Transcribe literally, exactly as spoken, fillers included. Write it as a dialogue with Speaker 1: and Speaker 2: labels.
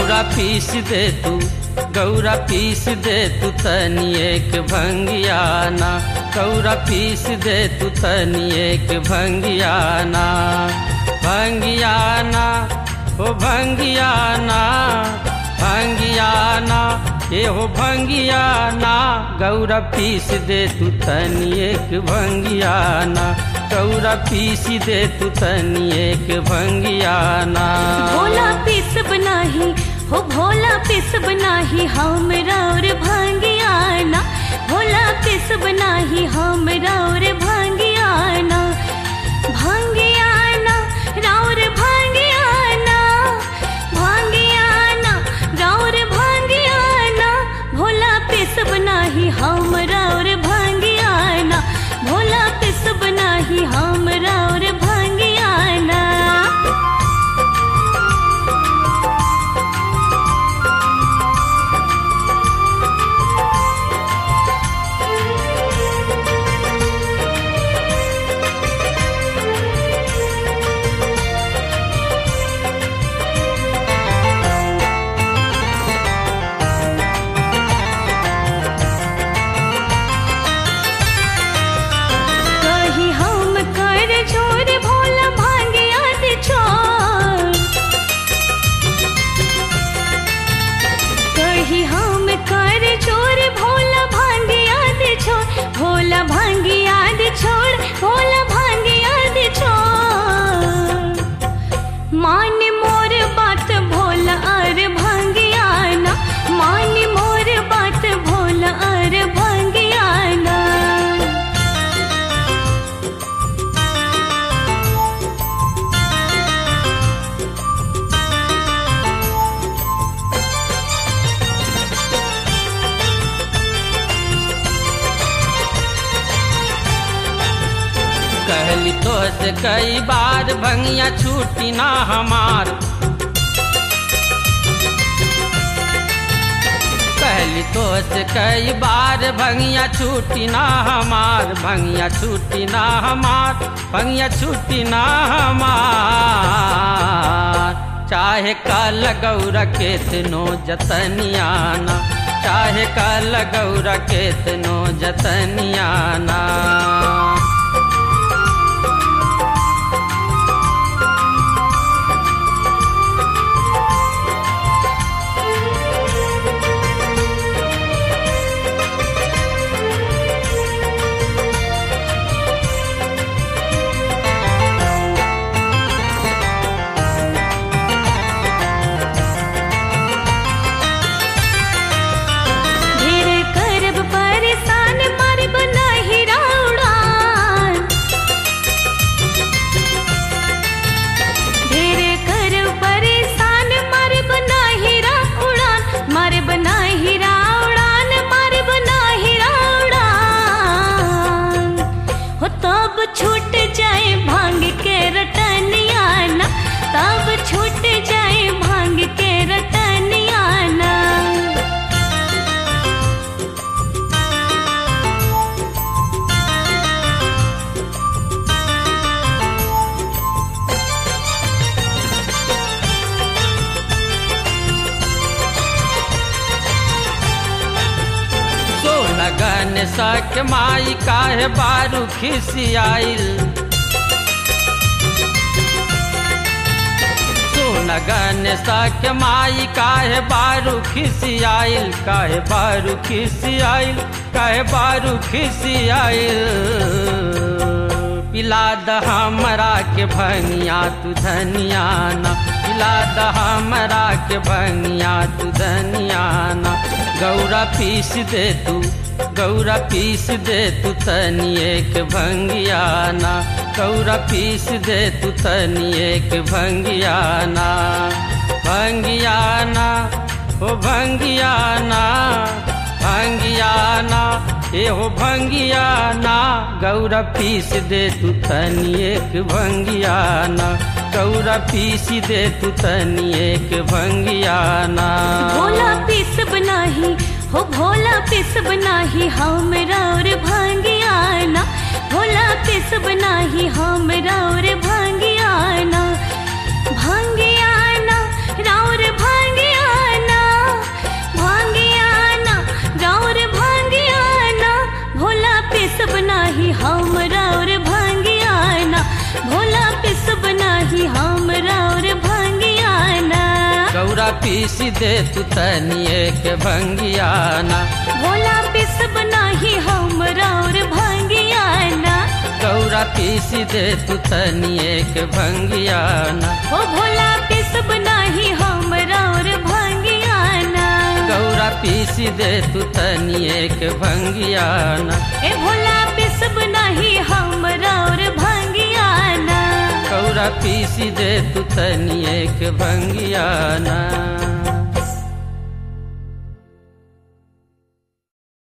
Speaker 1: गौरा पीस दे तू, गौरा पीस दे तू तनी एक भंगियाना, गौरा पीस दे तू तनी एक भंगियाना। भंगियाना ओ भंगियाना, भंगियाना ये हो भंगियाना, गौरा पीस दे तू तनी एक भंगियाना, गौरा पीस दे तू तनी एक भंगियाना।
Speaker 2: भोला पीस बनाही हो भोला पीस बनाही हमरा और भंगियाना, भोला पीस बनाही हमरा और भंगियाना। भंगियाना राउर भंगियाना, भंगियाना राउर भंगियाना, भोला पीस बनाही हमरा और भंगियाना, भोला पीस बनाही हमरा और भंगियाना। भोला भांगिया दे छोड़, भोला भांगिया दे छोड़, मान मोर बात भोला और भांगियाना, मान मोर बात भोला और भांगियाना।
Speaker 1: कहली तो से कई बार भंगिया छूटी ना हमार, कहली तो से कई बार भंगिया छूटी ना हमार, भंगिया छूटी ना हमार, भंगिया छूटी ना हमार। चाहे कल गौरा केतनो जतनियाना, चाहे कल गौरा केतनो जतनियाना।
Speaker 2: छूट जाए भांग के रटनियाना, तब छूट जाए भांग के रटनियाना।
Speaker 1: लगन सक माई काहे बारू खिसियाइल, सुनगन सक माई काहे बारू खिसियाइल, काहे बारू खिसियाइल, काहे बारू खिसियाइल। पिला द हमरा के भंगिया तू धनियाना, पिला द हमरा के भंगिया तू धनियाना। गौरा पीस दे तू, गौरा पीस दे तू तनी एक भंगियाना, गौरा पीस दे तू तनी एक भंगियाना। भंगियाना ओ भंगियाना, भंगियाना ए हो भंगियाना, गौरा पीस दे तू तनी एक भंगियाना, गौरा पीस दे तू तनी एक भंगियाना।
Speaker 2: भोला पीस बनाही हो भोला पीस बनाही हमरा और भांगियाना, भोला पीस बनाही हमरा और भांगियाना। भांगियाना राउर भांगियाना,
Speaker 1: पीस दे तू तनिए के भंगियाना।
Speaker 2: भोला पिसब नाही हमरा और भंगियाना।
Speaker 1: गौरा पीस दे तू तनिए के भंगियाना।
Speaker 2: हो भोला पिसब नाही हमरा और भंगियाना।
Speaker 1: गौरा पीस दे तू तनिए के भंगियाना।
Speaker 2: ए भोला पिसब नाही हमरा और भंगियाना।
Speaker 1: गौरा पीस दे तू तनिए के भंगियाना।